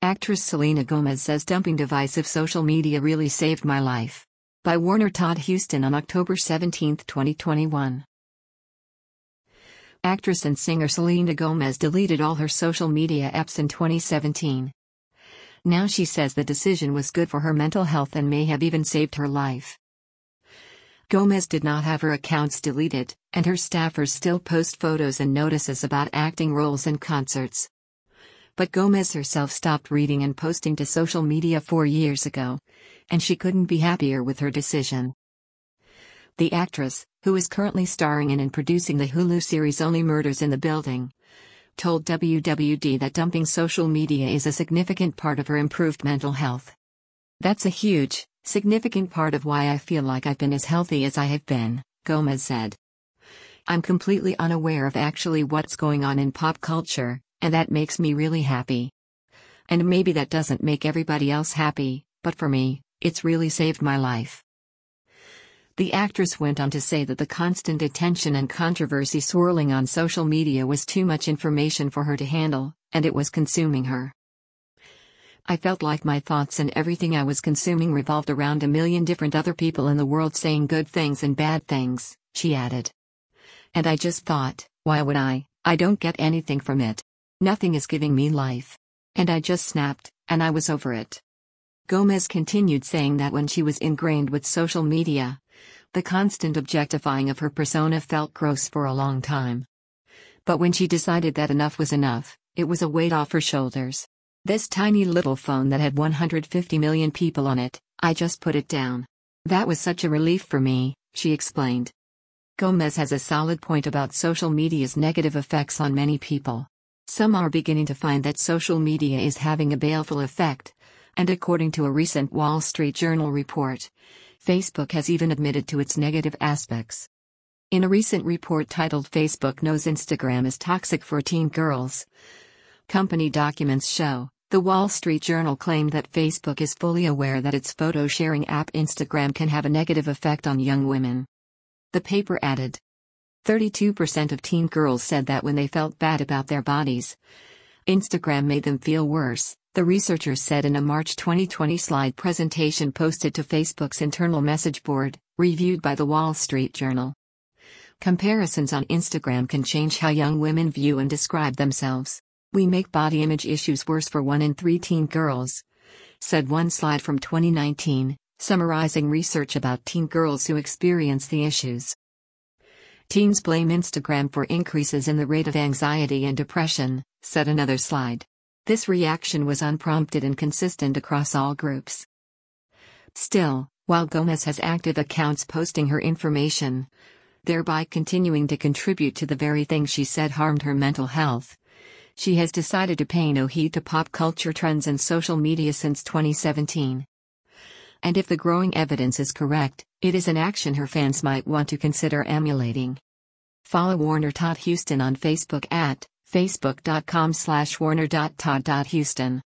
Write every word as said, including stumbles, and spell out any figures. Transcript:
Actress Selena Gomez says dumping divisive social media really saved my life. By Warner Todd Huston on October seventeenth, twenty twenty-one. Actress and singer Selena Gomez deleted all her social media apps in twenty seventeen. Now she says the decision was good for her mental health and may have even saved her life. Gomez did not have her accounts deleted, and her staffers still post photos and notices about acting roles and concerts. But Gomez herself stopped reading and posting to social media four years ago, and she couldn't be happier with her decision. The actress, who is currently starring in and producing the Hulu series Only Murders in the Building, told W W D that dumping social media is a significant part of her improved mental health. "That's a huge, significant part of why I feel like I've been as healthy as I have been," Gomez said. "I'm completely unaware of actually what's going on in pop culture, and that makes me really happy. And maybe that doesn't make everybody else happy, but for me, it's really saved my life." The actress went on to say that the constant attention and controversy swirling on social media was too much information for her to handle, and it was consuming her. "I felt like my thoughts and everything I was consuming revolved around a million different other people in the world saying good things and bad things," she added. "And I just thought, why would I? I don't get anything from it. Nothing is giving me life. And I just snapped, and I was over it." Gomez continued saying that when she was ingrained with social media, the constant objectifying of her persona felt gross for a long time. But when she decided that enough was enough, it was a weight off her shoulders. "This tiny little phone that had one hundred fifty million people on it, I just put it down. That was such a relief for me," she explained. Gomez has a solid point about social media's negative effects on many people. Some are beginning to find that social media is having a baleful effect, and according to a recent Wall Street Journal report, Facebook has even admitted to its negative aspects. In a recent report titled "Facebook Knows Instagram is Toxic for Teen Girls," company documents show, the Wall Street Journal claimed that Facebook is fully aware that its photo-sharing app Instagram can have a negative effect on young women. The paper added, thirty-two percent of teen girls said that when they felt bad about their bodies, Instagram made them feel worse, the researchers said in a March twenty twenty slide presentation posted to Facebook's internal message board, reviewed by the Wall Street Journal. Comparisons on Instagram can change how young women view and describe themselves. "We make body image issues worse for one in three teen girls," said one slide from twenty nineteen, summarizing research about teen girls who experience the issues. "Teens blame Instagram for increases in the rate of anxiety and depression," said another slide. This reaction was unprompted and consistent across all groups. Still, while Gomez has active accounts posting her information, thereby continuing to contribute to the very thing she said harmed her mental health, she has decided to pay no heed to pop culture trends and social media since twenty seventeen. And if the growing evidence is correct, it is an action her fans might want to consider emulating. Follow Warner Todd Huston on Facebook at facebook dot com slash warner dot todd dot huston.